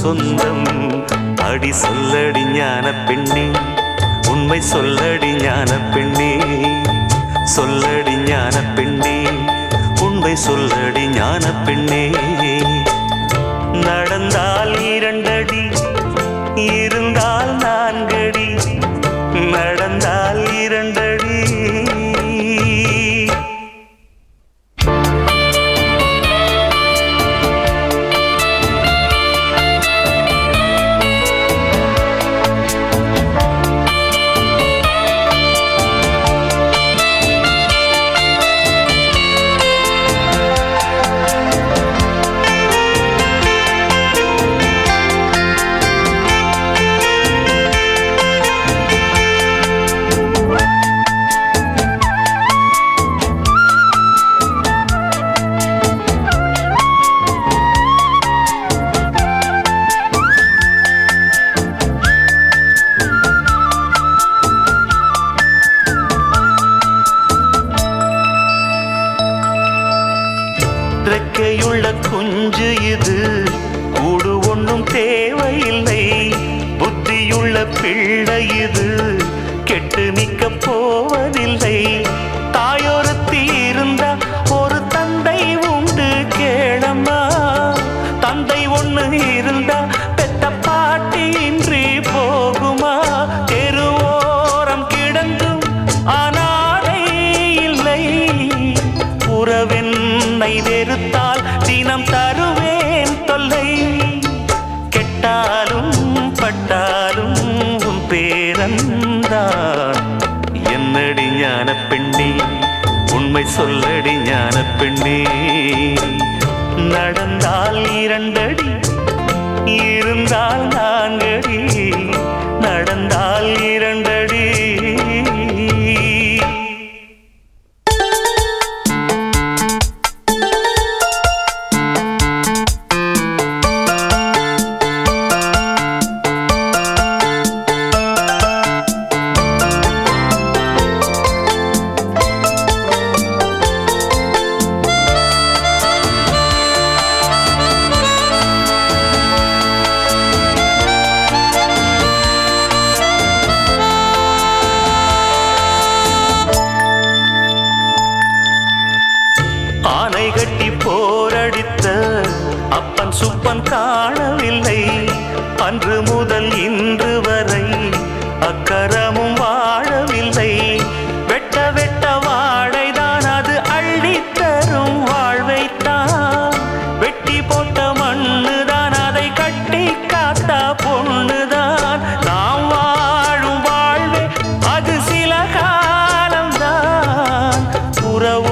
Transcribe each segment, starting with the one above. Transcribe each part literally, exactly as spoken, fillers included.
சொந்தம். அடி சொல்லடி ஞான பெண்ணே, உண்மை சொல்லடி ஞான பெண்ணே, சொல்லடி ஞான பெண்ணே, உண்மை சொல்லடி ஞான பெண்ணே. நடந்தால் இரண்டடி, இருந்தால் நான்கடி, நடந்தால் இரண்டடி. இறக்கையுள்ள குஞ்சு இது, கூடு ஒன்றும் தேவையில்லை. புத்தியுள்ள பிள்ளை இது, கெட்டு நிற்க போவதில்லை. தாயொருத்தி இருந்தா ஒரு தந்தை உண்டு கேளம்மா. தந்தை ஒண்ணு இருந்தா பெத்த பாட்டி இன்றி போகுமா? தெருவோரம் கிடந்தும் அனாதை இல்லை. உறவென்னை வெறுத்தால் தினம் தருவேன் தொல்லை. கெட்டாலும் பட்டாலும் உன் பேரன்தான். என்னடி ஞான பெண்ணே, உண்மை சொல்லடி ஞான பெண்ணே. நடந்தால் இரண்டடி, இருந்தால் நான்கடி, நடந்தால் இரண்டடி. ஆனை கட்டி போரடித்த அப்பன் சுப்பன் காணவில்லை. அன்று முதல் இன்று வரை அக்கரமும் வாழவில்லை. வெட்ட வெட்ட வாடைதான் அது அள்ளித்தரும் வாழ்வைத்தான். வெட்டி போட்ட மண்ணுதான் அதை கட்டி காத்தா பொண்ணுதான். நாம் வாழும் வாழ்வே அது சில காலம்தான். உறவோ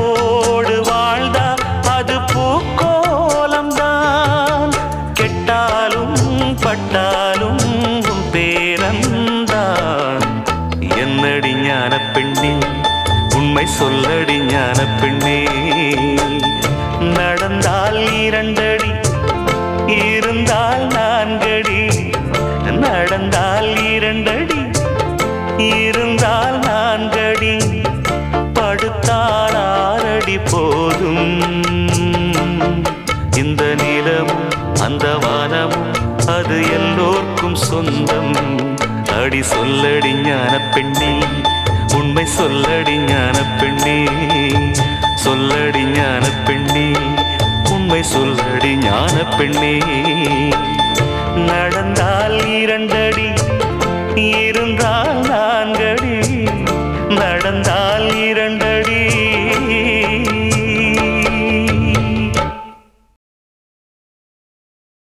பட்டாலும் உன் பேரன்தான். என்னடி ஞான பெண்ணே, உண்மை சொல்லடி ஞான பெண்ணே. நடந்தால் இரண்டடி, இருந்தால் நான்கடி, நடந்தால் இரண்டடி, இருந்தால் நான்கடி. படுத்தால் ஆறடி போதும். இந்த நிலமும் அந்த வானமும் அது எல்லோர்க்கும் சொந்தம். அடி சொல்லடி ஞான பெண்ணே, உண்மை சொல்லடி ஞான பெண்ணே, சொல்லடி ஞான பெண்ணே, உண்மை சொல்லடி ஞான பெண்ணே. நடந்தால் இரண்டடி, இருந்தால்